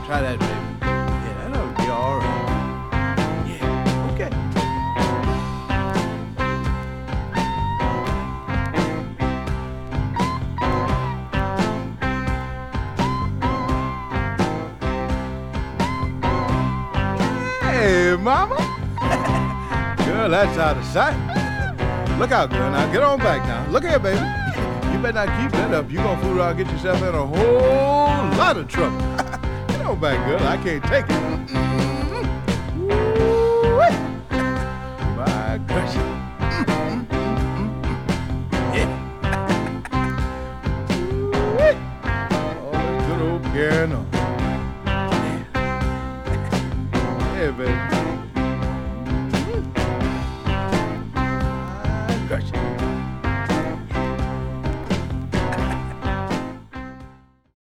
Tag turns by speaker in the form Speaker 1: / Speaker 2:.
Speaker 1: Try that, baby. Yeah, that'll be all right. Yeah, okay. Hey, mama. Girl, that's out of sight. Look out, girl. Now, get on back now. Look here, baby. You better not keep that up. You gonna fool around and get yourself in a whole lot of trouble. Get on back, girl. I can't take it. My gosh. Yeah. Oh, good old piano. Yeah, baby.